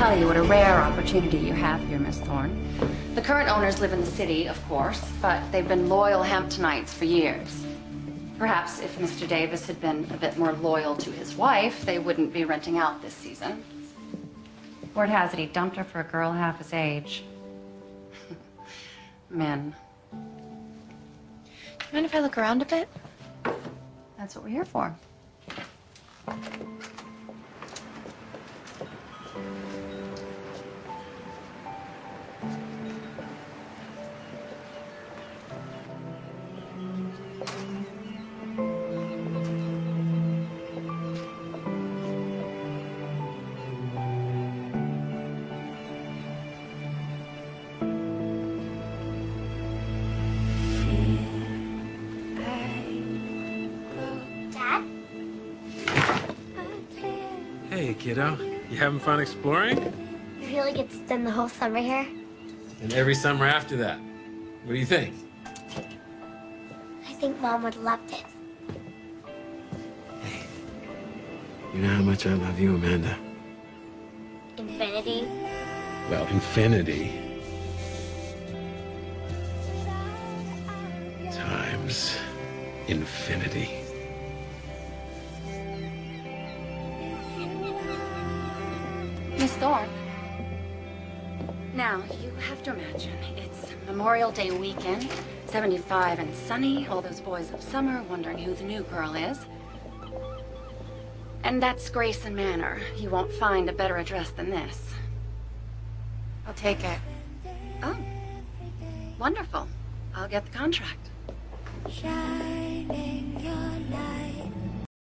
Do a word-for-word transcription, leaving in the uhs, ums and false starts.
tell you what a rare opportunity you have here, Miss Thorne. The current owners live in the city, of course, but they've been loyal Hamptonites for years. Perhaps if Mister Davis had been a bit more loyal to his wife, they wouldn't be renting out this season. Word has it he dumped her for a girl half his age. Men. Do you mind if I look around a bit? That's what we're here for. Hey, kiddo. You having fun exploring? You feel like it's done the whole summer here? And every summer after that. What do you think? I think Mom would have loved it. Hey, you know how much I love you, Amanda? Infinity? Well, infinity times infinity. Miss Thorne. Now, you have to imagine, it's Memorial Day weekend, seventy-five and sunny, all those boys of summer wondering who the new girl is. And that's Grayson Manor. You won't find a better address than this. I'll take it. Oh, wonderful. I'll get the contract. Shining your light.